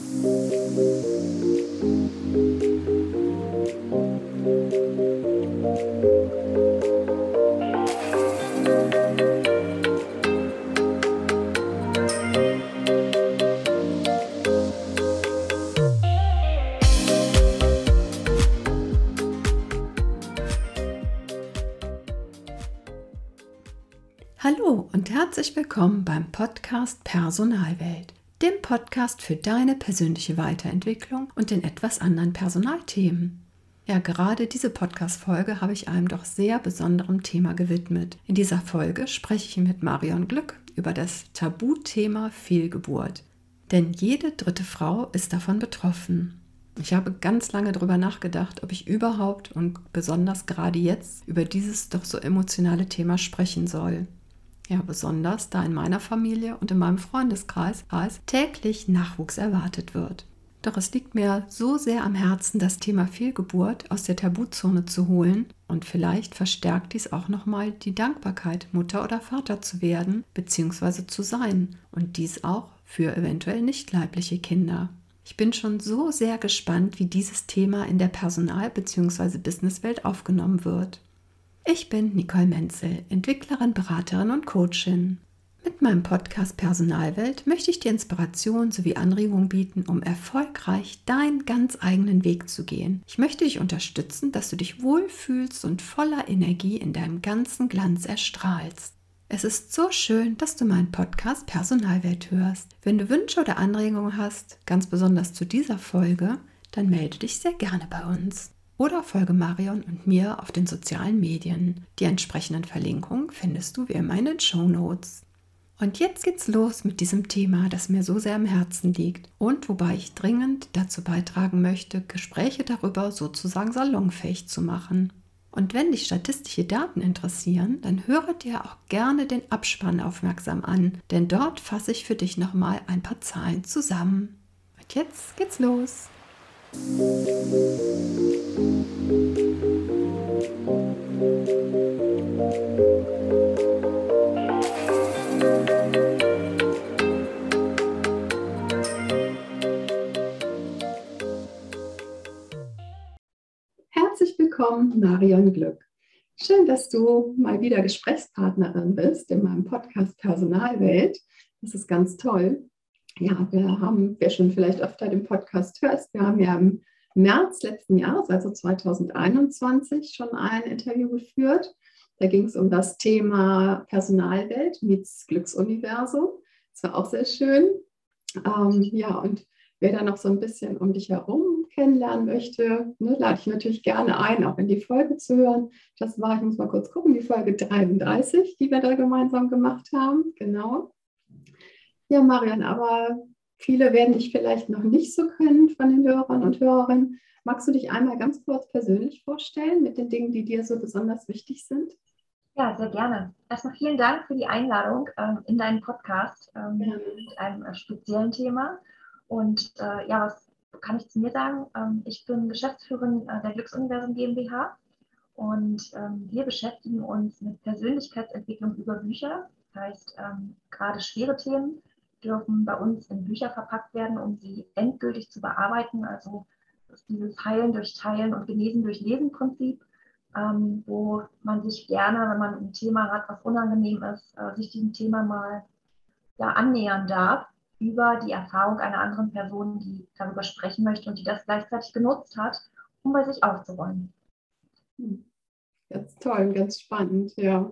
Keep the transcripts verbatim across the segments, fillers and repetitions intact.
Hallo und herzlich willkommen beim Podcast Personalwelt, dem Podcast für deine persönliche Weiterentwicklung und den etwas anderen Personalthemen. Ja, gerade diese Podcast-Folge habe ich einem doch sehr besonderen Thema gewidmet. In dieser Folge spreche ich mit Marion Glück über das Tabuthema Fehlgeburt. Denn jede dritte Frau ist davon betroffen. Ich habe ganz lange darüber nachgedacht, ob ich überhaupt und besonders gerade jetzt über dieses doch so emotionale Thema sprechen soll. Ja, besonders, da in meiner Familie und in meinem Freundeskreis täglich Nachwuchs erwartet wird. Doch es liegt mir so sehr am Herzen, das Thema Fehlgeburt aus der Tabuzone zu holen und vielleicht verstärkt dies auch nochmal die Dankbarkeit, Mutter oder Vater zu werden bzw. zu sein und dies auch für eventuell nicht leibliche Kinder. Ich bin schon so sehr gespannt, wie dieses Thema in der Personal- bzw. Businesswelt aufgenommen wird. Ich bin Nicole Menzel, Entwicklerin, Beraterin und Coachin. Mit meinem Podcast Personalwelt möchte ich dir Inspiration sowie Anregungen bieten, um erfolgreich deinen ganz eigenen Weg zu gehen. Ich möchte dich unterstützen, dass du dich wohlfühlst und voller Energie in deinem ganzen Glanz erstrahlst. Es ist so schön, dass du meinen Podcast Personalwelt hörst. Wenn du Wünsche oder Anregungen hast, ganz besonders zu dieser Folge, dann melde dich sehr gerne bei uns. Oder folge Marion und mir auf den sozialen Medien. Die entsprechenden Verlinkungen findest du wie immer in den Shownotes. Und jetzt geht's los mit diesem Thema, das mir so sehr am Herzen liegt und wobei ich dringend dazu beitragen möchte, Gespräche darüber sozusagen salonfähig zu machen. Und wenn dich statistische Daten interessieren, dann höre dir auch gerne den Abspann aufmerksam an, denn dort fasse ich für dich nochmal ein paar Zahlen zusammen. Und jetzt geht's los. Herzlich willkommen, Marion Glück. Schön, dass du mal wieder Gesprächspartnerin bist in meinem Podcast Personalwelt. Das ist ganz toll. Ja, wir haben, wer schon vielleicht öfter den Podcast hörst, wir haben ja im März letzten Jahres, also zwanzig einundzwanzig, schon ein Interview geführt. Da ging es um das Thema Personalwelt meets Glücksuniversum. Das war auch sehr schön. Ähm, ja, und wer da noch so ein bisschen um dich herum kennenlernen möchte, ne, lade ich natürlich gerne ein, auch in die Folge zu hören. Das war, ich muss mal kurz gucken, die Folge dreiunddreißig, die wir da gemeinsam gemacht haben. Genau. Ja, Marion, aber viele werden dich vielleicht noch nicht so kennen von den Hörern und Hörerinnen. Magst du dich einmal ganz kurz persönlich vorstellen mit den Dingen, die dir so besonders wichtig sind? Ja, sehr gerne. Erstmal vielen Dank für die Einladung ähm, in deinen Podcast ähm, Ja. mit einem äh, speziellen Thema. Und äh, ja, was kann ich zu mir sagen? Ähm, ich bin Geschäftsführerin äh, der Glücksuniversum GmbH und ähm, wir beschäftigen uns mit Persönlichkeitsentwicklung über Bücher. Das heißt, ähm, gerade schwere Themen dürfen bei uns in Bücher verpackt werden, um sie endgültig zu bearbeiten. Also das ist dieses Heilen durch Teilen und Genesen durch Lesen-Prinzip, ähm, wo man sich gerne, wenn man ein Thema hat, was unangenehm ist, äh, sich diesem Thema mal ja, annähern darf über die Erfahrung einer anderen Person, die darüber sprechen möchte und die das gleichzeitig genutzt hat, um bei sich aufzuräumen. Ganz toll, ganz spannend, ja.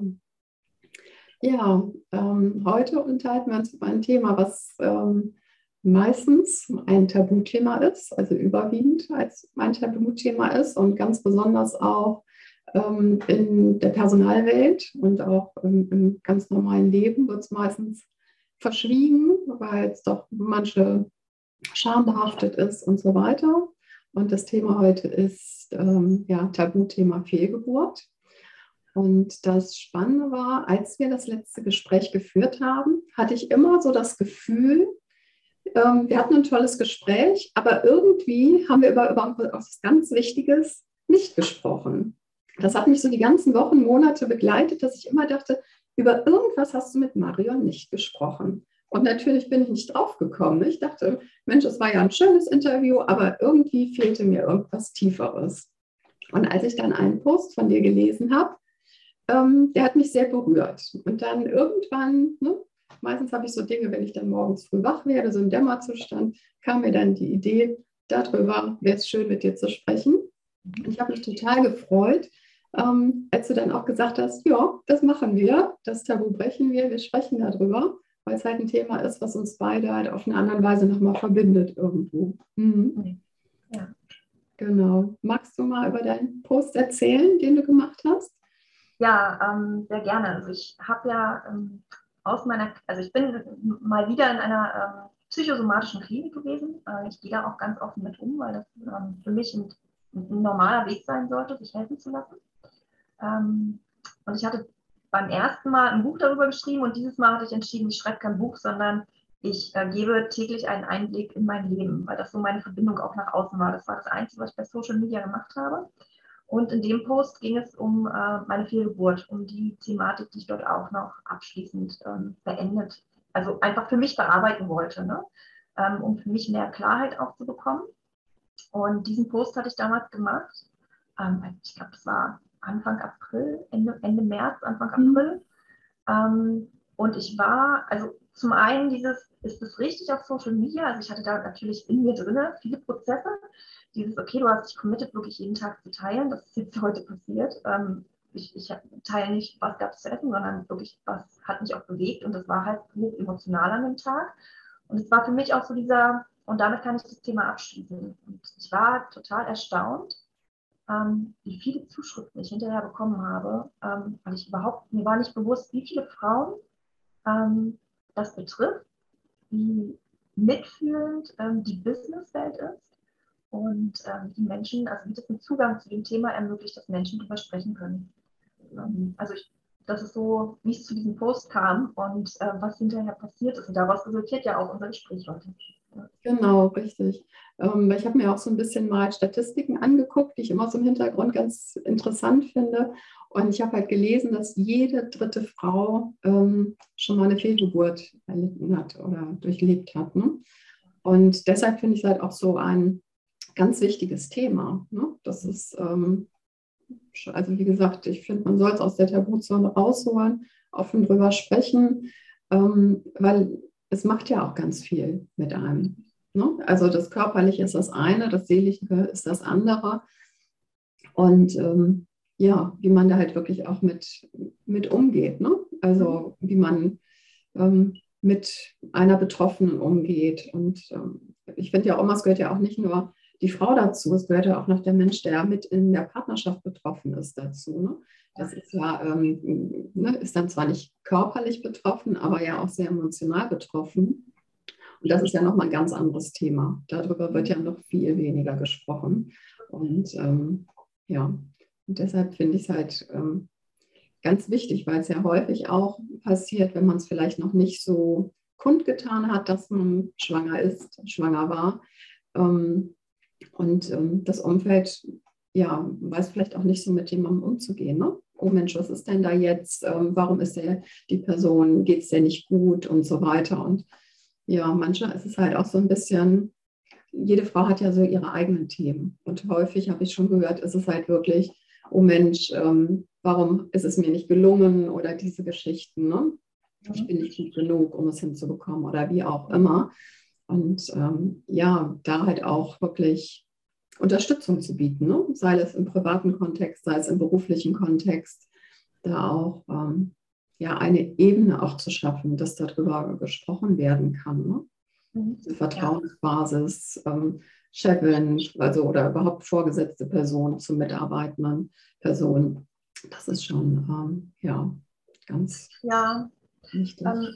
Ja, ähm, heute unterhalten wir uns über ein Thema, was ähm, meistens ein Tabuthema ist, also überwiegend als ein Tabuthema ist und ganz besonders auch ähm, in der Personalwelt und auch im, im ganz normalen Leben wird es meistens verschwiegen, weil es doch manche schambehaftet ist und so weiter. Und das Thema heute ist ähm, ja, Tabuthema Fehlgeburt. Und das Spannende war, als wir das letzte Gespräch geführt haben, hatte ich immer so das Gefühl, ähm, wir hatten ein tolles Gespräch, aber irgendwie haben wir über, über etwas ganz Wichtiges nicht gesprochen. Das hat mich so die ganzen Wochen, Monate begleitet, dass ich immer dachte, über irgendwas hast du mit Marion nicht gesprochen. Und natürlich bin ich nicht drauf gekommen. Ich dachte, Mensch, es war ja ein schönes Interview, aber irgendwie fehlte mir irgendwas Tieferes. Und als ich dann einen Post von dir gelesen habe, ähm, der hat mich sehr berührt. Und dann irgendwann, ne, meistens habe ich so Dinge, wenn ich dann morgens früh wach werde, so im Dämmerzustand, kam mir dann die Idee, darüber wäre es schön, mit dir zu sprechen. Und ich habe mich total gefreut, ähm, als du dann auch gesagt hast, ja, das machen wir, das Tabu brechen wir, wir sprechen darüber, weil es halt ein Thema ist, was uns beide halt auf eine andere Weise nochmal verbindet irgendwo. Mhm. Ja. Genau. Magst du mal über deinen Post erzählen, den du gemacht hast? Ja, ähm, sehr gerne. Also ich habe ja ähm, aus meiner, also ich bin mal wieder in einer ähm, psychosomatischen Klinik gewesen. Äh, ich gehe da auch ganz offen mit um, weil das ähm, für mich ein, ein normaler Weg sein sollte, sich helfen zu lassen. Ähm, und ich hatte beim ersten Mal ein Buch darüber geschrieben und dieses Mal hatte ich entschieden, ich schreibe kein Buch, sondern ich äh, gebe täglich einen Einblick in mein Leben, weil das so meine Verbindung auch nach außen war. Das war das Einzige, was ich bei Social Media gemacht habe. Und in dem Post ging es um äh, meine Fehlgeburt, um die Thematik, die ich dort auch noch abschließend ähm, beendet, also einfach für mich bearbeiten wollte, ne? ähm, um für mich mehr Klarheit auch zu bekommen. Und diesen Post hatte ich damals gemacht. Ähm, ich glaube, es war Anfang April, Ende, Ende März, Anfang April. Mhm. Ähm, und ich war, also zum einen dieses, ist es richtig auf Social Media? Also ich hatte da natürlich in mir drinne viele Prozesse. Dieses, okay, du hast dich committed, wirklich jeden Tag zu teilen. Das ist jetzt heute passiert. Ähm, ich, ich teile nicht, was gab es zu essen, sondern wirklich, was hat mich auch bewegt. Und das war halt hoch emotional an dem Tag. Und es war für mich auch so dieser, und damit kann ich das Thema abschließen. Und ich war total erstaunt, ähm, wie viele Zuschriften ich hinterher bekommen habe, ähm, weil ich überhaupt, mir war nicht bewusst, wie viele Frauen ähm, das betrifft, wie mitfühlend ähm, die Businesswelt ist und ähm, die Menschen, also wie das einen Zugang zu dem Thema ermöglicht, dass Menschen darüber sprechen können. Ähm, also ich, das ist so, wie es zu diesem Post kam und äh, was hinterher passiert ist. Und daraus resultiert ja auch unser Gespräch heute. Ja. Genau, richtig. Ähm, ich habe mir auch so ein bisschen mal Statistiken angeguckt, die ich immer so im Hintergrund ganz interessant finde. Und ich habe halt gelesen, dass jede dritte Frau ähm, schon mal eine Fehlgeburt erlitten hat oder durchlebt hat. Ne? Und deshalb finde ich es halt auch so ein ganz wichtiges Thema. Ne? Das ist, ähm, also wie gesagt, ich finde, man soll es aus der Tabuzone rausholen, offen drüber sprechen, ähm, weil es macht ja auch ganz viel mit einem. Ne? Also das Körperliche ist das eine, das Seelische ist das andere. Und ähm, ja, wie man da halt wirklich auch mit, mit umgeht. Ne? Also wie man ähm, mit einer Betroffenen umgeht. Und ähm, ich finde ja auch immer, es gehört ja auch nicht nur die Frau dazu, es gehört ja auch noch der Mensch, der mit in der Partnerschaft betroffen ist, dazu. Ne? Das ist ja, ähm, ne, ist dann zwar nicht körperlich betroffen, aber ja auch sehr emotional betroffen. Und das ist ja nochmal ein ganz anderes Thema. Darüber wird ja noch viel weniger gesprochen. Und ähm, ja, und deshalb finde ich es halt ähm, ganz wichtig, weil es ja häufig auch passiert, wenn man es vielleicht noch nicht so kundgetan hat, dass man schwanger ist, schwanger war. Ähm, und ähm, das Umfeld, ja, weiß vielleicht auch nicht so mit jemandem umzugehen. Ne? Oh Mensch, was ist denn da jetzt? Ähm, warum ist der, die Person, geht es der nicht gut und so weiter. Und ja, manchmal ist es halt auch so ein bisschen, jede Frau hat ja so ihre eigenen Themen. Und häufig habe ich schon gehört, ist es halt wirklich, oh Mensch, ähm, warum ist es mir nicht gelungen oder diese Geschichten. Ne? Ich bin nicht gut genug, um es hinzubekommen oder wie auch immer. Und ähm, ja, da halt auch wirklich Unterstützung zu bieten, ne? Sei es im privaten Kontext, sei es im beruflichen Kontext, da auch ähm, ja, eine Ebene auch zu schaffen, dass darüber gesprochen werden kann. Ne? Mhm. Eine Vertrauensbasis, ähm, Chefin, also oder überhaupt vorgesetzte Person zu mitarbeitenden Personen. Das ist schon ähm, ja, ganz Ja, wichtig. ähm,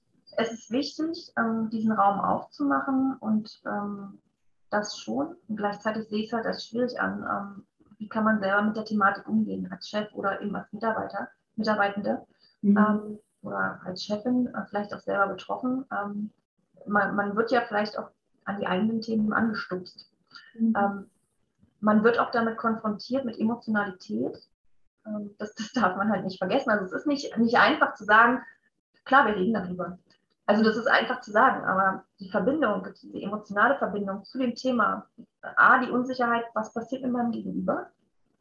es ist wichtig, ähm, diesen Raum aufzumachen und ähm, das schon. Und gleichzeitig sehe ich es halt als schwierig an. Ähm, wie kann man selber mit der Thematik umgehen, als Chef oder eben als Mitarbeiter, Mitarbeitende Mhm. ähm, oder als Chefin, äh, vielleicht auch selber betroffen. Ähm, man, man wird ja vielleicht auch an die eigenen Themen angestupst. Mhm. Ähm, man wird auch damit konfrontiert mit Emotionalität. Das, das darf man halt nicht vergessen. Also es ist nicht, nicht einfach zu sagen, klar, wir reden darüber. Also das ist einfach zu sagen, aber die Verbindung, die emotionale Verbindung zu dem Thema, A, die Unsicherheit, was passiert mit meinem Gegenüber,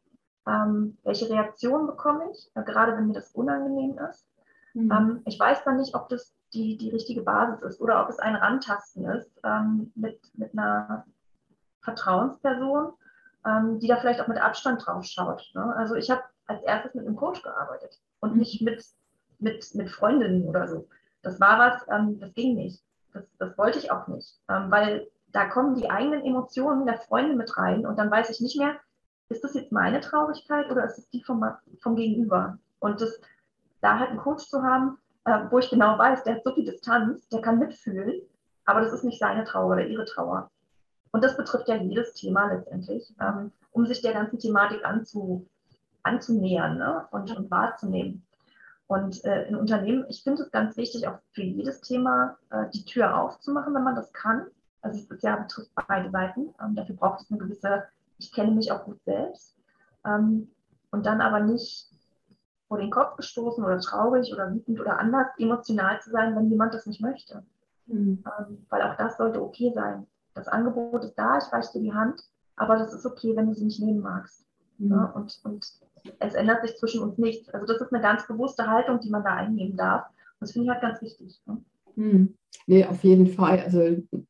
ähm, welche Reaktion bekomme ich, äh, gerade wenn mir das unangenehm ist. Mhm. Ähm, ich weiß dann nicht, ob das die, die richtige Basis ist oder ob es ein Rantasten ist ähm, mit, mit einer Vertrauensperson, ähm, die da vielleicht auch mit Abstand drauf schaut. Ne? Also ich habe als erstes mit einem Coach gearbeitet und mhm. nicht mit, mit, mit Freundinnen oder so. Das war was, ähm, das ging nicht. Das, das wollte ich auch nicht, ähm, weil da kommen die eigenen Emotionen der Freundin mit rein und dann weiß ich nicht mehr, ist das jetzt meine Traurigkeit oder ist es die vom, vom Gegenüber? Und das, da halt einen Coach zu haben, äh, wo ich genau weiß, der hat so viel Distanz, der kann mitfühlen, aber das ist nicht seine Trauer oder ihre Trauer. Und das betrifft ja jedes Thema letztendlich, ähm, um sich der ganzen Thematik anzu, anzunähern, ne? und, und wahrzunehmen. Und äh, in Unternehmen, ich finde es ganz wichtig, auch für jedes Thema äh, die Tür aufzumachen, wenn man das kann. Also es ja, betrifft beide Seiten. Ähm, dafür braucht es eine gewisse, ich kenne mich auch gut selbst. Ähm, und dann aber nicht vor den Kopf gestoßen oder traurig oder wütend oder anders emotional zu sein, wenn jemand das nicht möchte. Mhm. Ähm, weil auch das sollte okay sein. Das Angebot ist da, ich reiche dir die Hand, aber das ist okay, wenn du sie nicht nehmen magst. Mhm. Ja, und, und es ändert sich zwischen uns nichts. Also das ist eine ganz bewusste Haltung, die man da einnehmen darf. Und das finde ich halt ganz wichtig. Ne? Mhm. Nee, auf jeden Fall. Also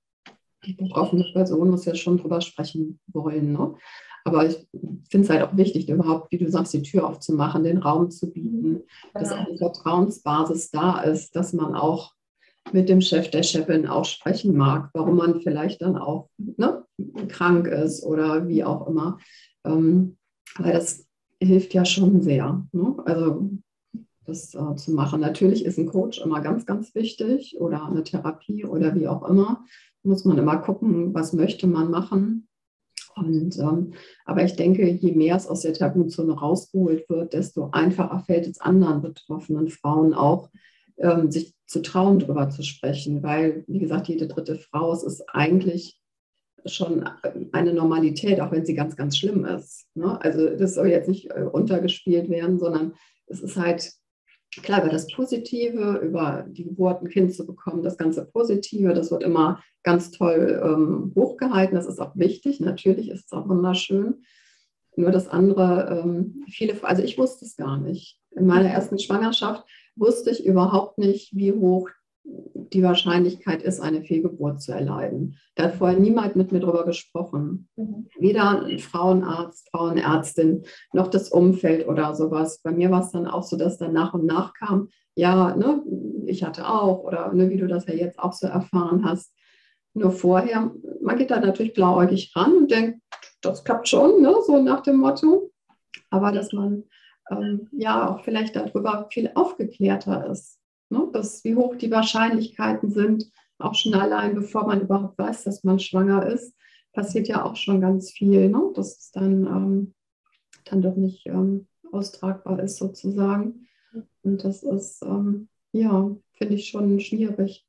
die betroffene Person muss ja schon drüber sprechen wollen. Ne? Aber ich finde es halt auch wichtig, überhaupt, wie du sagst, die Tür aufzumachen, den Raum zu bieten, ja. dass auch eine Vertrauensbasis da ist, dass man auch mit dem Chef, der Chefin auch sprechen mag, warum man vielleicht dann auch ne, krank ist oder wie auch immer. Ähm, weil das hilft ja schon sehr. Ne? Also das äh, zu machen. Natürlich ist ein Coach immer ganz, ganz wichtig oder eine Therapie oder wie auch immer. Da muss man immer gucken, was möchte man machen. Und, ähm, aber ich denke, je mehr es aus der Tabuzone rausgeholt wird, desto einfacher fällt es anderen betroffenen Frauen auch, ähm, sich zu trauen, darüber zu sprechen. Weil, wie gesagt, jede dritte Frau, es ist eigentlich schon eine Normalität, auch wenn sie ganz, ganz schlimm ist. Ne? Also das soll jetzt nicht äh, runtergespielt werden, sondern es ist halt klar, über das Positive, über die Geburt ein Kind zu bekommen, das ganze Positive, das wird immer ganz toll ähm, hochgehalten. Das ist auch wichtig. Natürlich ist es auch wunderschön. Nur das andere, ähm, viele, also ich wusste es gar nicht. In meiner ersten Schwangerschaft wusste ich überhaupt nicht, wie hoch die Wahrscheinlichkeit ist, eine Fehlgeburt zu erleiden. Da hat vorher niemand mit mir drüber gesprochen. Mhm. Weder ein Frauenarzt, Frauenärztin, noch das Umfeld oder sowas. Bei mir war es dann auch so, dass dann nach und nach kam, ja, ne, ich hatte auch, oder ne, wie du das ja jetzt auch so erfahren hast. Nur vorher, man geht da natürlich blauäugig ran und denkt, das klappt schon, ne, so nach dem Motto. Aber dass man ähm, ja auch vielleicht darüber viel aufgeklärter ist. Ne, dass, wie hoch die Wahrscheinlichkeiten sind, auch schon allein, bevor man überhaupt weiß, dass man schwanger ist, passiert ja auch schon ganz viel, ne, dass es dann, ähm, dann doch nicht ähm, austragbar ist sozusagen. Und das ist, ähm, ja, finde ich schon schwierig.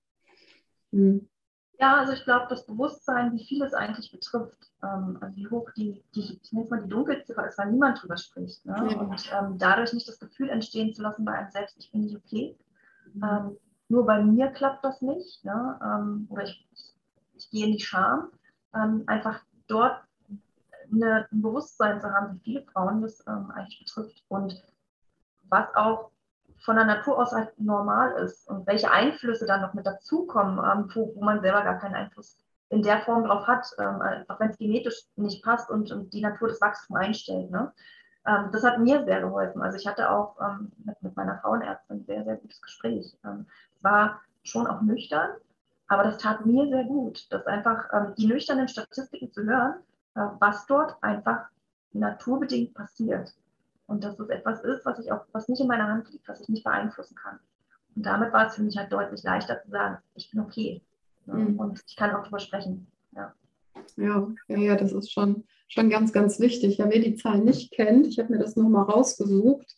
Hm. Ja, also ich glaube, das Bewusstsein, wie viel es eigentlich betrifft, ähm, also wie hoch die, die, ich nenne es mal die Dunkelziffer ist, weil niemand drüber spricht. Ne? Ja. Und ähm, dadurch nicht das Gefühl entstehen zu lassen bei einem selbst, ich bin nicht okay. Ähm, nur bei mir klappt das nicht. Ne? Ähm, oder ich, ich, ich gehe in die Scham. Ähm, einfach dort eine, ein Bewusstsein zu haben, wie viele Frauen das ähm, eigentlich betrifft und was auch von der Natur aus halt normal ist und welche Einflüsse dann noch mit dazukommen, ähm, wo, wo man selber gar keinen Einfluss in der Form drauf hat, ähm, einfach wenn es genetisch nicht passt und, und die Natur das Wachstum einstellt. Ne? Ähm, das hat mir sehr geholfen. Also ich hatte auch ähm, mit, mit meiner Frauenärztin ein sehr, sehr gutes Gespräch. Ähm, es war schon auch nüchtern, aber das tat mir sehr gut, das einfach ähm, die nüchternen Statistiken zu hören, äh, was dort einfach naturbedingt passiert. Und dass es etwas ist, was ich auch, was nicht in meiner Hand liegt, was ich nicht beeinflussen kann. Und damit war es für mich halt deutlich leichter zu sagen, ich bin okay. Ne? Mhm. Und ich kann auch drüber sprechen. Ja, ja, ja, ja, das ist schon, schon ganz, ganz wichtig. Ja, wer die Zahlen nicht kennt, ich habe mir das nochmal rausgesucht.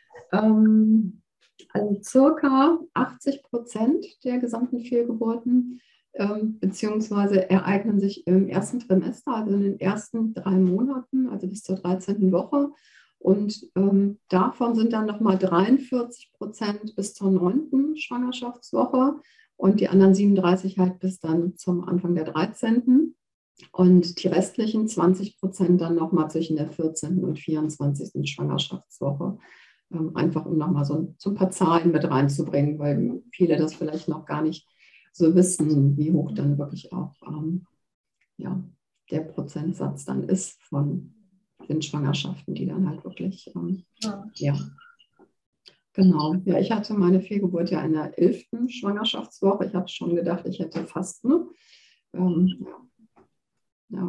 Ähm, also circa achtzig Prozent der gesamten Fehlgeburten ähm, beziehungsweise ereignen sich im ersten Trimester, also in den ersten drei Monaten, also bis zur dreizehnten Woche. Und ähm, davon sind dann nochmal dreiundvierzig Prozent bis zur neunten Schwangerschaftswoche und die anderen siebenunddreißig halt bis dann zum Anfang der dreizehnten Und die restlichen zwanzig Prozent dann nochmal zwischen der vierzehnten und vierundzwanzigsten Schwangerschaftswoche. Ähm, einfach um nochmal so, so ein paar Zahlen mit reinzubringen, weil viele das vielleicht noch gar nicht so wissen, wie hoch dann wirklich auch ähm, ja, der Prozentsatz dann ist von den Schwangerschaften, die dann halt wirklich, ähm, Ja. ja, genau. Ja, ich hatte meine Fehlgeburt ja in der elften Schwangerschaftswoche. Ich habe schon gedacht, ich hätte fast, ne? Ähm, ja,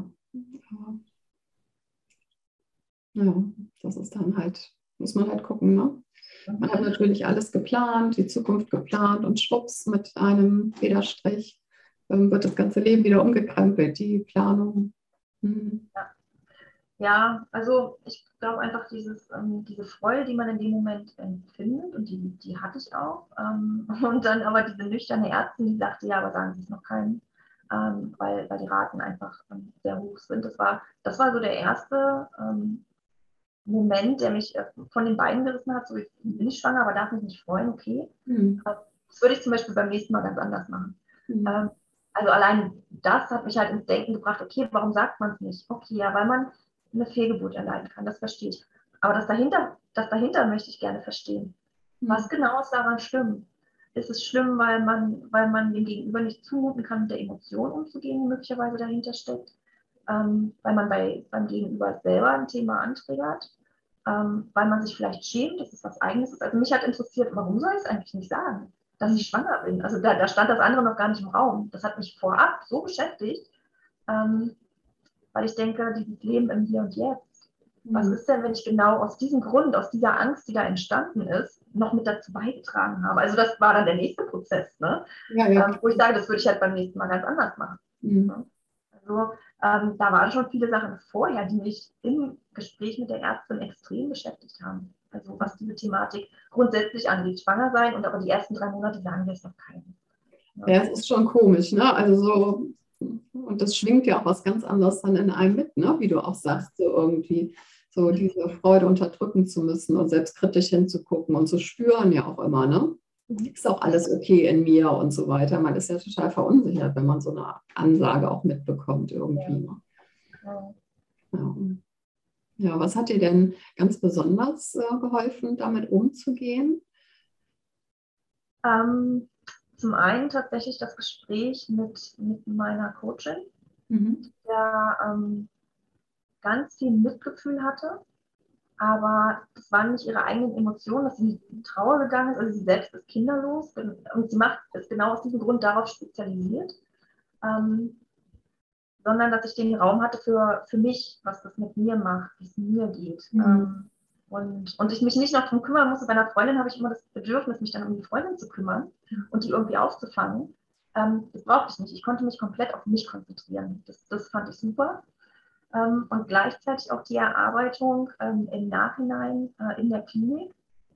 ja, das ist dann halt, muss man halt gucken, ne? Man hat natürlich alles geplant, die Zukunft geplant und schwupps, mit einem Federstrich ähm, wird das ganze Leben wieder umgekrempelt, die Planung. Hm. Ja. Ja, also ich glaube einfach dieses, ähm, diese Freude, die man in dem Moment empfindet, und die, die hatte ich auch. Ähm, und dann aber diese nüchterne Ärztin, die sagte, ja, aber sagen Sie es noch keinem, ähm, weil, weil die Raten einfach ähm, sehr hoch sind. Das war, das war so der erste ähm, Moment, der mich äh, von den Beinen gerissen hat. So, jetzt bin ich schwanger, aber darf mich nicht freuen, okay. Hm. Äh, Das würde ich zum Beispiel beim nächsten Mal ganz anders machen. Hm. Ähm, also allein das hat mich halt ins Denken gebracht, okay, warum sagt man es nicht? Okay, ja, weil man eine Fehlgeburt erleiden kann, das verstehe ich. Aber das dahinter, das dahinter möchte ich gerne verstehen. Hm. Was genau ist daran schlimm? Ist es schlimm, weil man, weil man dem Gegenüber nicht zumuten kann, mit der Emotion umzugehen, die möglicherweise dahinter steckt? Ähm, weil man bei, beim Gegenüber selber ein Thema antriggert? Ähm, weil man sich vielleicht schämt, dass es was Eigenes ist. Also mich hat interessiert, warum soll ich es eigentlich nicht sagen, dass ich schwanger bin? Also da, da stand das andere noch gar nicht im Raum. Das hat mich vorab so beschäftigt, ähm, weil ich denke, dieses Leben im Hier und Jetzt, was Hm. ist denn, wenn ich genau aus diesem Grund, aus dieser Angst, die da entstanden ist, noch mit dazu beigetragen habe? Also das war dann der nächste Prozess, ne? Ja, ja. Ähm, wo ich sage, das würde ich halt beim nächsten Mal ganz anders machen. Hm. Ne? Also ähm, da waren schon viele Sachen vorher, die mich im Gespräch mit der Ärztin extrem beschäftigt haben. Also was diese Thematik grundsätzlich angeht, schwanger sein, und aber die ersten drei Monate sagen wir es noch keinem. Ne? Ja, es ist schon komisch, ne? Also so, und das schwingt ja auch was ganz anderes dann in einem mit, ne? Wie du auch sagst, so irgendwie so diese Freude unterdrücken zu müssen und selbstkritisch hinzugucken und zu spüren ja auch immer, ne? Mhm. Ist auch alles okay in mir und so weiter. Man ist ja total verunsichert, wenn man so eine Ansage auch mitbekommt irgendwie. Ne? Ja. Ja. Ja, was hat dir denn ganz besonders äh, geholfen, damit umzugehen? Ähm, zum einen tatsächlich das Gespräch mit, mit meiner Coachin, Mhm. der ähm, ganz viel Mitgefühl hatte, aber das waren nicht ihre eigenen Emotionen, dass sie in die Trauer gegangen ist. Also sie selbst ist kinderlos und sie macht es genau aus diesem Grund darauf spezialisiert, ähm, sondern dass ich den Raum hatte für, für mich, was das mit mir macht, wie es mir geht. Mhm. Ähm, und, und ich mich nicht noch darum kümmern musste. Bei einer Freundin habe ich immer das Bedürfnis, mich dann um die Freundin zu kümmern und die irgendwie aufzufangen. Ähm, das brauchte ich nicht. Ich konnte mich komplett auf mich konzentrieren. Das, das fand ich super. Ähm, und gleichzeitig auch die Erarbeitung ähm, im Nachhinein äh, in der Klinik,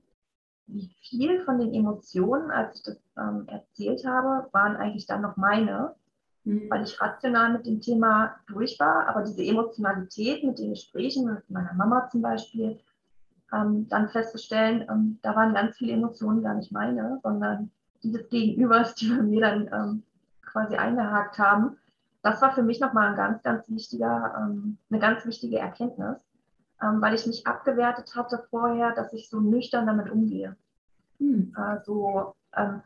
wie viel von den Emotionen, als ich das ähm, erzählt habe, waren eigentlich dann noch meine, Mhm. weil ich rational mit dem Thema durch war, aber diese Emotionalität mit den Gesprächen mit meiner Mama zum Beispiel, ähm, dann festzustellen, ähm, da waren ganz viele Emotionen gar nicht meine, sondern die des Gegenübers, die bei mir dann ähm, quasi eingehakt haben. Das war für mich nochmal ein ganz, ganz wichtiger, ähm, eine ganz wichtige Erkenntnis, ähm, weil ich mich abgewertet hatte vorher, dass ich so nüchtern damit umgehe. Mhm. Also ähm,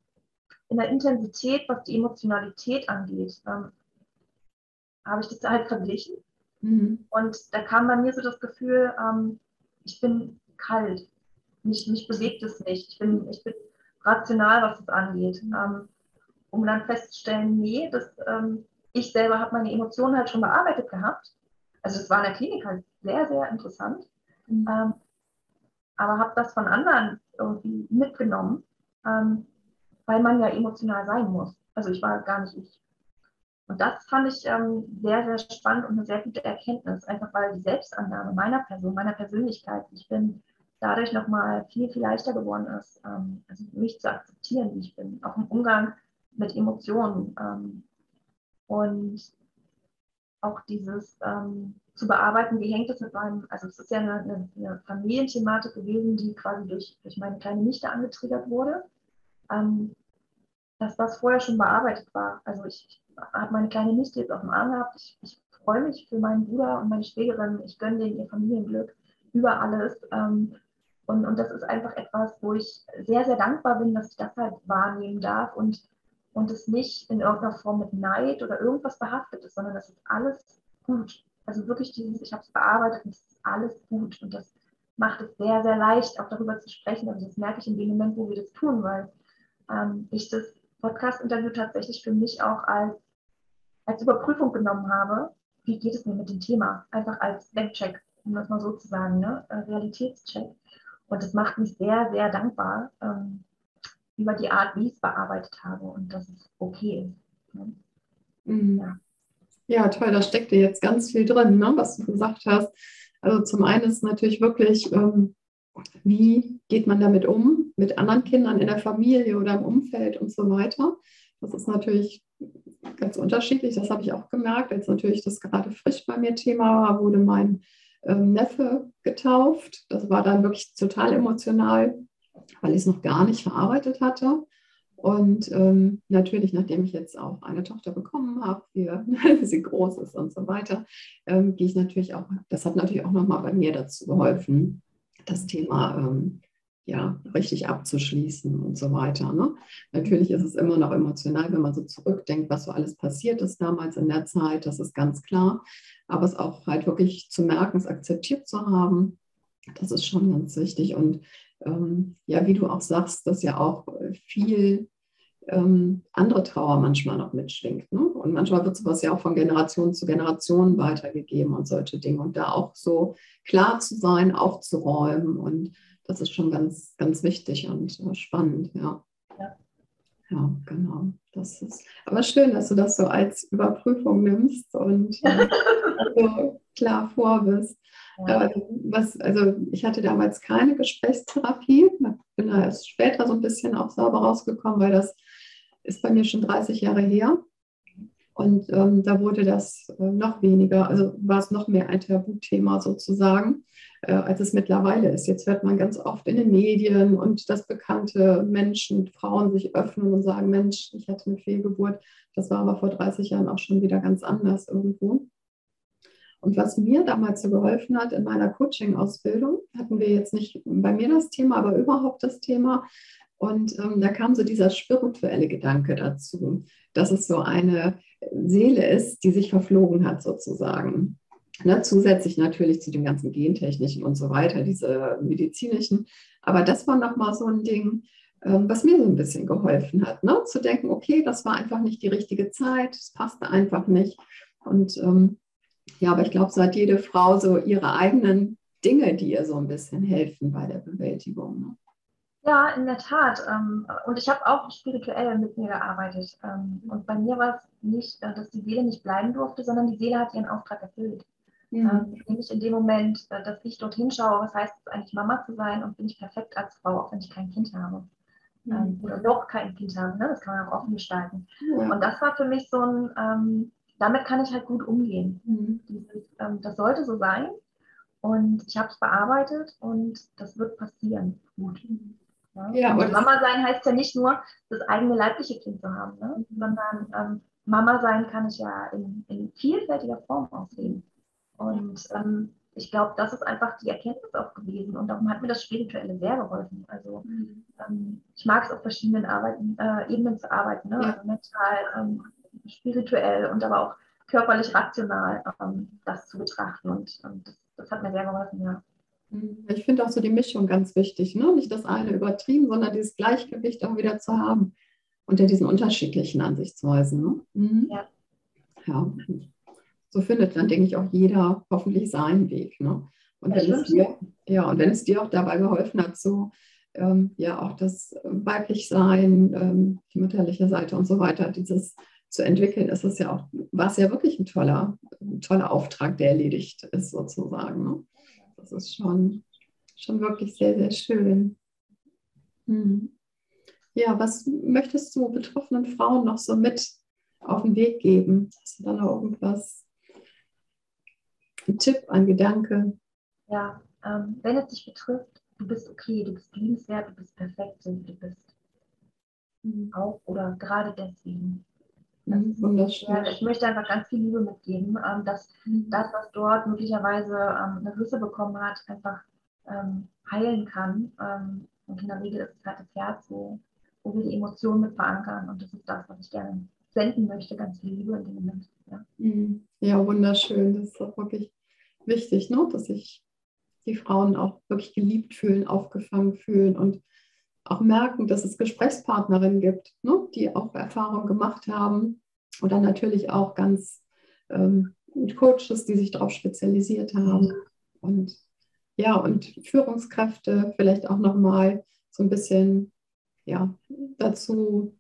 in der Intensität, was die Emotionalität angeht, ähm, habe ich das halt verglichen. Mhm. Und da kam bei mir so das Gefühl, ähm, ich bin kalt, mich, mich bewegt es nicht, ich bin, ich bin rational, was es angeht. Ähm, um dann festzustellen, nee, das, ähm, ich selber habe meine Emotionen halt schon bearbeitet gehabt. Also das war in der Klinik halt sehr, sehr interessant. Mhm. Ähm, aber habe das von anderen irgendwie mitgenommen, ähm, weil man ja emotional sein muss. Also ich war gar nicht ich. Und das fand ich ähm, sehr, sehr spannend und eine sehr gute Erkenntnis, einfach weil die Selbstannahme meiner Person, meiner Persönlichkeit, ich bin dadurch nochmal viel, viel leichter geworden ist, ähm, also mich zu akzeptieren, wie ich bin, auch im Umgang mit Emotionen ähm, und auch dieses ähm, zu bearbeiten, wie hängt es mit meinem, also es ist ja eine, eine, eine Familienthematik gewesen, die quasi durch, durch meine kleine Nichte angetriggert wurde. Ähm, dass das vorher schon bearbeitet war. Also ich, ich habe meine kleine Nichte jetzt auf dem Arm gehabt. Ich, ich freue mich für meinen Bruder und meine Schwägerin. Ich gönne denen ihr Familienglück über alles. Ähm, und, und das ist einfach etwas, wo ich sehr, sehr dankbar bin, dass ich das halt wahrnehmen darf und, und es nicht in irgendeiner Form mit Neid oder irgendwas behaftet ist, sondern das ist alles gut. Also wirklich dieses, ich habe es bearbeitet und es ist alles gut. Und das macht es sehr, sehr leicht, auch darüber zu sprechen. Also das merke ich in dem Moment, wo wir das tun, weil ähm, ich das Podcast-Interview tatsächlich für mich auch als, als Überprüfung genommen habe. Wie geht es mir mit dem Thema? Einfach als Backcheck, um das mal so zu sagen, ne? Äh, Realitätscheck. Und das macht mich sehr, sehr dankbar ähm, über die Art, wie ich es bearbeitet habe und dass es okay ist. Ne? Mhm. Ja. Ja, toll, da steckt dir jetzt ganz viel drin, ne, was du gesagt hast. Also zum einen ist natürlich wirklich, ähm, wie geht man damit um, mit anderen Kindern in der Familie oder im Umfeld und so weiter. Das ist natürlich ganz unterschiedlich, das habe ich auch gemerkt. Als natürlich das gerade frisch bei mir Thema war, wurde mein ähm, Neffe getauft. Das war dann wirklich total emotional, weil ich es noch gar nicht verarbeitet hatte. Und ähm, natürlich, nachdem ich jetzt auch eine Tochter bekommen habe, wie sie groß ist und so weiter, ähm, gehe ich natürlich auch, das hat natürlich auch nochmal bei mir dazu geholfen, das Thema ähm, ja, richtig abzuschließen und so weiter. Ne? Natürlich ist es immer noch emotional, wenn man so zurückdenkt, was so alles passiert ist damals in der Zeit, das ist ganz klar. Aber es auch halt wirklich zu merken, es akzeptiert zu haben, das ist schon ganz wichtig. Und ähm, ja, wie du auch sagst, dass ja auch viel ähm, andere Trauer manchmal noch mitschwingt. Ne? Und manchmal wird sowas ja auch von Generation zu Generation weitergegeben und solche Dinge. Und da auch so klar zu sein, aufzuräumen. Und das ist schon ganz, ganz wichtig und äh, spannend, ja. Ja. Ja, genau. Das ist aber schön, dass du das so als Überprüfung nimmst und äh, so klar vor bist. Ja. Äh, was, also ich hatte damals keine Gesprächstherapie. Ich bin da erst später so ein bisschen auch sauber rausgekommen, weil das ist bei mir schon dreißig Jahre her. Und ähm, da wurde das äh, noch weniger, also war es noch mehr ein Tabuthema sozusagen, äh, als es mittlerweile ist. Jetzt hört man ganz oft in den Medien und dass bekannte Menschen, Frauen sich öffnen und sagen, Mensch, ich hatte eine Fehlgeburt. Das war aber vor dreißig Jahren auch schon wieder ganz anders irgendwo. Und was mir damals so geholfen hat in meiner Coaching-Ausbildung, hatten wir jetzt nicht bei mir das Thema, aber überhaupt das Thema. Und ähm, da kam so dieser spirituelle Gedanke dazu, dass es so eine Seele ist, die sich verflogen hat sozusagen. Ne, zusätzlich natürlich zu den ganzen gentechnischen und so weiter, diese medizinischen. Aber das war nochmal so ein Ding, ähm, was mir so ein bisschen geholfen hat, ne? Zu denken, okay, das war einfach nicht die richtige Zeit, es passte einfach nicht. Und ähm, ja, aber ich glaube, so hat jede Frau so ihre eigenen Dinge, die ihr so ein bisschen helfen bei der Bewältigung. Ne? Ja, in der Tat. Ähm, und ich habe auch spirituell mit mir gearbeitet. Ähm, und bei mir war es nicht, äh, dass die Seele nicht bleiben durfte, sondern die Seele hat ihren Auftrag erfüllt. Mhm. Ähm, nämlich in dem Moment, äh, dass ich dorthin schaue, was heißt es eigentlich, Mama zu sein und bin ich perfekt als Frau, auch wenn ich kein Kind habe. Ähm, Mhm. oder noch kein Kind habe. Ne? Das kann man auch offen gestalten. Ja. Und das war für mich so ein, ähm, damit kann ich halt gut umgehen. Mhm. Dieses, ähm, das sollte so sein. Und ich habe es bearbeitet und das wird passieren. Gut. Ja? Ja, Und und Mama sein heißt ja nicht nur, das eigene leibliche Kind zu haben, ne? Sondern ähm, Mama sein kann ich ja in, in vielfältiger Form ausleben. Und ähm, ich glaube, das ist einfach die Erkenntnis auch gewesen. Und darum hat mir das Spirituelle sehr geholfen. Also ähm, ich mag es auf verschiedenen Arbeiten, äh, Ebenen zu arbeiten, ne? ja. Also mental, ähm, spirituell und aber auch körperlich rational ähm, das zu betrachten. Und ähm, das, das hat mir sehr geholfen, ja. Ich finde auch so die Mischung ganz wichtig, ne? Nicht das eine übertrieben, sondern dieses Gleichgewicht auch wieder zu haben unter diesen unterschiedlichen Ansichtsweisen. Ne? Mhm. Ja, Ja, so findet dann, denke ich, auch jeder hoffentlich seinen Weg. Ne? Und ich wenn es wünsche dir, ja, und wenn es dir auch dabei geholfen hat, so ähm, ja auch das Weiblichsein, ähm, die mütterliche Seite und so weiter, dieses zu entwickeln, ist es ja auch, war es ja wirklich ein toller, ein toller Auftrag, der erledigt ist, sozusagen. Ne? Das ist schon, schon wirklich sehr, sehr schön. Hm. Ja, was möchtest du betroffenen Frauen noch so mit auf den Weg geben? Hast du da noch irgendwas, ein Tipp, ein Gedanke? ja, ähm, wenn es dich betrifft, du bist okay, du bist liebenswert, du bist perfekt, so wie du bist. Mhm. Auch oder gerade deswegen. Das Mhm, ist, wunderschön. ja, ich möchte einfach ganz viel Liebe mitgeben, ähm, dass Mhm. das, was dort möglicherweise ähm, eine Risse bekommen hat, einfach ähm, heilen kann. Ähm, und in der Regel ist es halt das Herz, wo, wo wir die Emotionen mit verankern. Und das ist das, was ich gerne senden möchte, ganz viel Liebe in dem Moment. Ja, Mhm. Ja, wunderschön. Das ist auch wirklich wichtig, ne? Dass sich die Frauen auch wirklich geliebt fühlen, aufgefangen fühlen und auch merken, dass es Gesprächspartnerinnen gibt, ne? Die auch Erfahrungen gemacht haben. Oder natürlich auch ganz ähm, Coaches, die sich darauf spezialisiert haben. Und ja, und Führungskräfte vielleicht auch nochmal so ein bisschen ja, dazu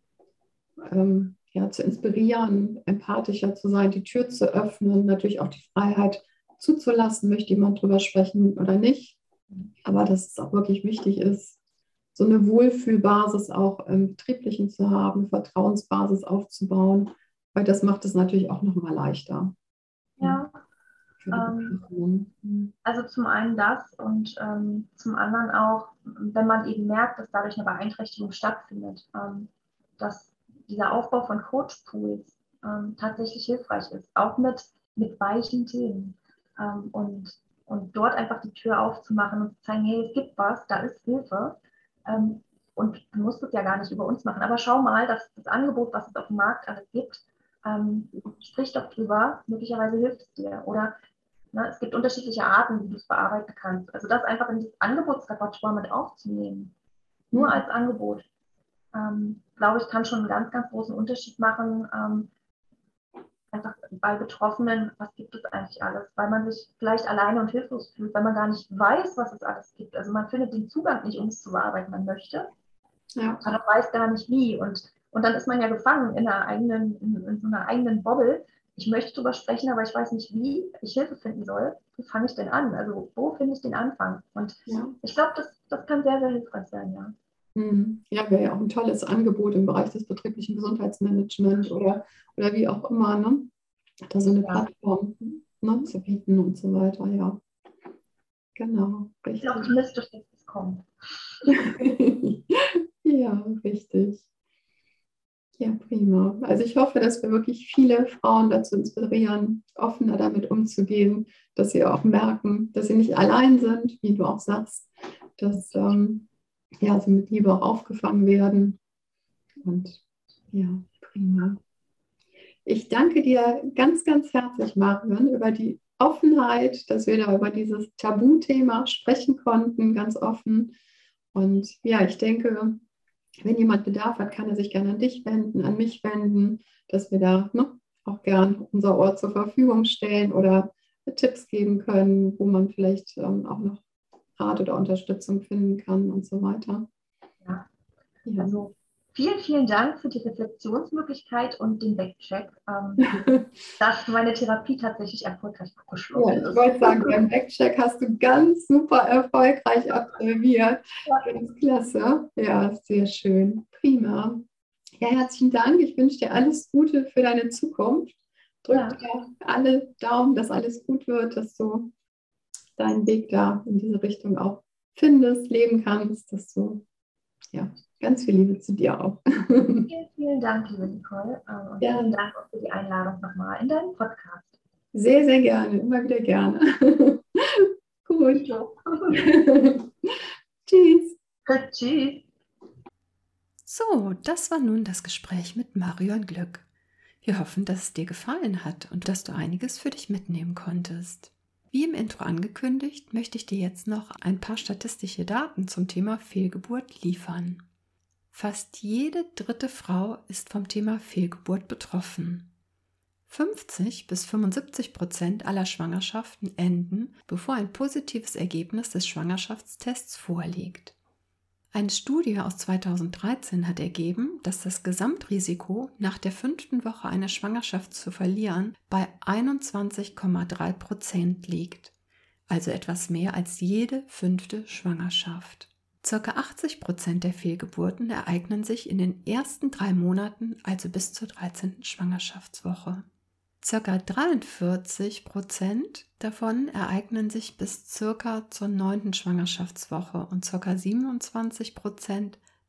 ähm, ja, zu inspirieren, empathischer zu sein, die Tür zu öffnen, natürlich auch die Freiheit zuzulassen, möchte jemand drüber sprechen oder nicht. Aber dass es auch wirklich wichtig ist, so eine Wohlfühlbasis auch im Betrieblichen zu haben, Vertrauensbasis aufzubauen, weil das macht es natürlich auch nochmal leichter. ja Für die ähm, Betroffenen. also zum einen das und ähm, zum anderen auch, wenn man eben merkt, dass dadurch eine Beeinträchtigung stattfindet, ähm, dass dieser Aufbau von Coachpools ähm, tatsächlich hilfreich ist, auch mit, mit weichen Themen. Ähm, und, und dort einfach die Tür aufzumachen und zu zeigen, hey, es gibt was, da ist Hilfe. Ähm, und du musst es ja gar nicht über uns machen. Aber schau mal, dass das Angebot, was es auf dem Markt alles gibt, ähm, sprich doch drüber, möglicherweise hilft es dir. Oder ne, es gibt unterschiedliche Arten, wie du es bearbeiten kannst. Also das einfach in das Angebotsrepertoire mit aufzunehmen, nur Mhm. als Angebot, ähm, glaube ich, kann schon einen ganz, ganz großen Unterschied machen. Ähm, einfach bei Betroffenen, was gibt es eigentlich alles? Weil man sich vielleicht alleine und hilflos fühlt, weil man gar nicht weiß, was es alles gibt. Also man findet den Zugang nicht, um es zu bearbeiten, man möchte, Ja. aber weiß gar nicht wie. Und, und dann ist man ja gefangen in, einer eigenen, in, in so einer eigenen Bubble. Ich möchte darüber sprechen, aber ich weiß nicht, wie ich Hilfe finden soll. Wie fange ich denn an? Also wo finde ich den Anfang? Und Ja. ich glaube, das, das kann sehr, sehr hilfreich sein, ja. Mhm. Ja, wäre ja auch ein tolles Angebot im Bereich des betrieblichen Gesundheitsmanagements oder, oder wie auch immer, ne? Da so eine Ja, Plattform, ne, zu bieten und so weiter, ja. Genau, ich bin richtig. optimistisch, dass es kommt. Ja, richtig. Ja, prima. Also ich hoffe, dass wir wirklich viele Frauen dazu inspirieren, offener damit umzugehen, dass sie auch merken, dass sie nicht allein sind, wie du auch sagst, dass ähm, ja, sie mit Liebe auch aufgefangen werden. Und ja, prima. Ich danke dir ganz, ganz herzlich, Marion, über die Offenheit, dass wir da über dieses Tabuthema sprechen konnten, ganz offen. Und ja, ich denke, wenn jemand Bedarf hat, kann er sich gerne an dich wenden, an mich wenden, dass wir da ne, auch gern unser Ohr zur Verfügung stellen oder Tipps geben können, wo man vielleicht ähm, auch noch Rat oder Unterstützung finden kann und so weiter. Ja, Ja. also vielen, vielen Dank für die Reflexionsmöglichkeit und den Backcheck, ähm, dass meine Therapie tatsächlich erfolgreich Ja, abgeschlossen ich ist. wollte sagen, beim Backcheck hast du ganz super erfolgreich absolviert. Ja, Ganz klasse. Ja, sehr schön. Prima. Ja, herzlichen Dank. Ich wünsche dir alles Gute für deine Zukunft. Drück ja, dir alle Daumen, dass alles gut wird, dass du deinen Weg da in diese Richtung auch findest, leben kannst, dass du ja ganz viel Liebe zu dir auch. vielen, vielen Dank, liebe Nicole, äh, und Ja, vielen Dank auch für die Einladung nochmal in deinen Podcast. sehr, sehr gerne, immer wieder gerne. Gut. Jo. Tschüss. Tschüss. So, das war nun das Gespräch mit Marion Glück. Wir hoffen, dass es dir gefallen hat und dass du einiges für dich mitnehmen konntest. Wie im Intro angekündigt, möchte ich dir jetzt noch ein paar statistische Daten zum Thema Fehlgeburt liefern. Fast jede dritte Frau ist vom Thema Fehlgeburt betroffen. fünfzig bis fünfundsiebzig Prozent aller Schwangerschaften enden, bevor ein positives Ergebnis des Schwangerschaftstests vorliegt. Eine Studie aus zweitausenddreizehn hat ergeben, dass das Gesamtrisiko, nach der fünften Woche eine Schwangerschaft zu verlieren, bei einundzwanzig Komma drei Prozent liegt, also etwas mehr als jede fünfte Schwangerschaft. Circa achtzig Prozent der Fehlgeburten ereignen sich in den ersten drei Monaten, also bis zur dreizehnten Schwangerschaftswoche. Circa dreiundvierzig Prozent davon ereignen sich bis circa zur neunten Schwangerschaftswoche und circa siebenundzwanzig Prozent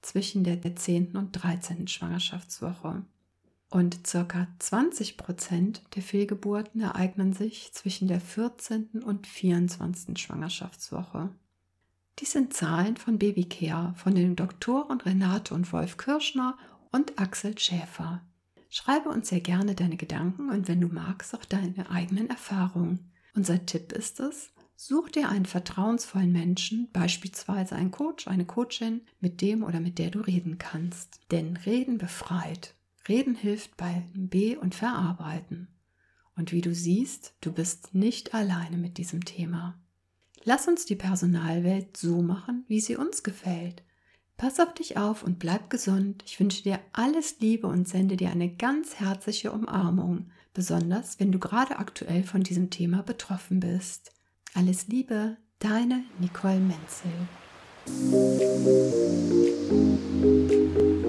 zwischen der zehnten und dreizehnten Schwangerschaftswoche. Und ca. zwanzig Prozent der Fehlgeburten ereignen sich zwischen der vierzehnten und vierundzwanzigsten Schwangerschaftswoche. Dies sind Zahlen von Babycare von den Doktoren Renate und Wolf Kirschner und Axel Schäfer. Schreibe uns sehr gerne deine Gedanken und wenn du magst, auch deine eigenen Erfahrungen. Unser Tipp ist es, such dir einen vertrauensvollen Menschen, beispielsweise einen Coach, eine Coachin, mit dem oder mit der du reden kannst. Denn Reden befreit. Reden hilft beim Be- und Verarbeiten. Und wie du siehst, du bist nicht alleine mit diesem Thema. Lass uns die Personalwelt so machen, wie sie uns gefällt. Pass auf dich auf und bleib gesund. Ich wünsche dir alles Liebe und sende dir eine ganz herzliche Umarmung, besonders wenn du gerade aktuell von diesem Thema betroffen bist. Alles Liebe, deine Nicole Menzel.